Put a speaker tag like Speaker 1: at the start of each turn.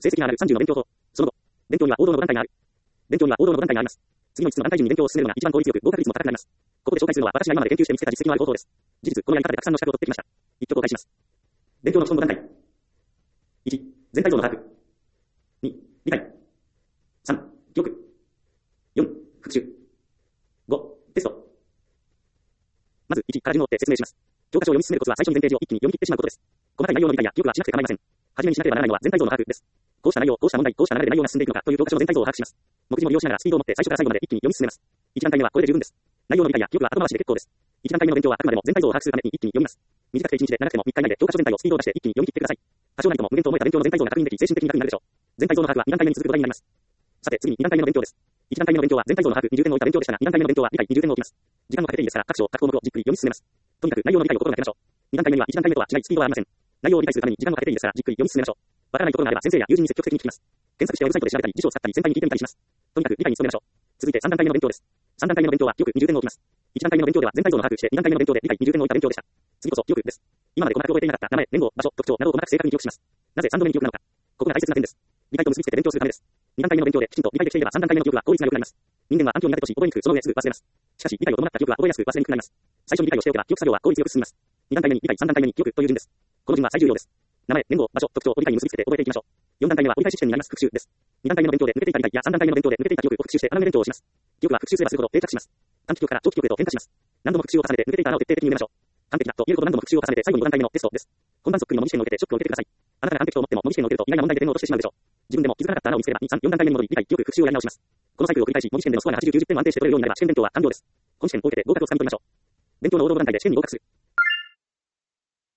Speaker 1: 成績が上がる30の勉強法。その後、勉強には王道の5段階がある。勉強には王道の5段階があります。次の5つの段階順に勉強を進めるのが一番効率よく合格率も高くなります。ここで紹介するのは私が今まで研究して見つけた実績のある方法です。事実、このやり方でたくさんの資格を取ってきました。一挙公開します。勉強の基本5段階。1、全体像の把握。2、理解。3、記憶。4、復習。5、テスト。まず、1から順を追って説明します。教科書を読み進めるコツは最初に全ページを一気に読み切ってしまうことです。細かい内容の理解や記憶はしなくて構いません。はじめにしなければならないのは全体像の把握です。こうした内容、こうした問題、こうした流れで内容が進んでいくのかという教科書の全体像を把握します。目次も利用しながらスピードを持って最初から最後まで一気に読み進めます。1段階目はこれで十分です。内容の理解や記憶は後回しで結構です。1段階目の勉強はあくまでも全体像を把握するために一気に読みます。短くて1日で長くても3日以内で教科書全体をスピードを出して一気に読み切ってください。多少なりとも無限と思えた勉強の全体像が確認でき精神的に楽になるでしょう。全体像の把握は2段階目に続く土台になります。さて次に2段階目の勉強です。1段階目の勉強は全体像の把握に重点を置いた勉強でしたが、2段階目の勉強は理解に重点を置きます。時間をかけていいですから各章各項目をじっくり読み進めます。とにかく内容の理解を心がけましょう。2段階目には1段階目とは違いスピードはありません。内容を理解するために時間をかけていいですからじっくり読み進めましょう。わからないことがあれば先生や友人に積極的に聞きます。検索してウェブサイトで調べたり辞書を使ったり先輩に聞いてみたりします。とにかく理解に努めましょう。続いて3段階目の勉強です。3段階目の勉強は記憶に重点を置きます。1段階目の勉強では全体像の把握して2段階目の勉強で理解に重点を置いた勉強でした。次こそ記憶です。今まで細かく覚えていなかった名前、年号、場所、特徴などを細かく正確に記憶します。なぜ3度目に記憶なのか。ここが大切な点です。理解と結びつけて勉強するためです。2段階目の勉強できちんと理解できていれば3段階目の記憶は効率が良くなります。人間は暗記を苦手とし覚えにくくその上すぐ忘れます。しかし理解を伴った記憶は覚えやすく忘れにくくなります。最初に理解をしておけば記憶作業は効率よく進みます。2段階目に理解、3段階目に記憶という順です。この順は最重要です。名前、年号、場所、特徴を理解に結びつけて覚えていきましょう。4段階目は折り返し地点になります。復習です。2段階目の勉強で抜けていた理解や3段階目の勉強で抜けていた記憶を復習して穴埋め勉強をします。記憶は復習すればするほど定着します。短期記憶から長期記憶へと変化します。何度も復習を重ねて抜けていた穴を徹底的に埋めましょう。完璧だと言えるほど何度も復習を重ねて最後に5段階目のテストです。本番そっくりの模擬試験を受けてショックを受けてください。あなたが完璧と思っても模擬試験を受けると意外な問題で点を落としてしまうでしょう。自分でも気づかなかった穴を見つければ2、3、4段階目に戻り理解、記憶、復習をやり直します。このサイクルを繰り返し模擬試験でのスコアが80、90点を安定して取れるようになれば試験勉強は完了です。本試験を受けて合格をつかみ取りましょう。勉強の王道5段階で試験に合格する。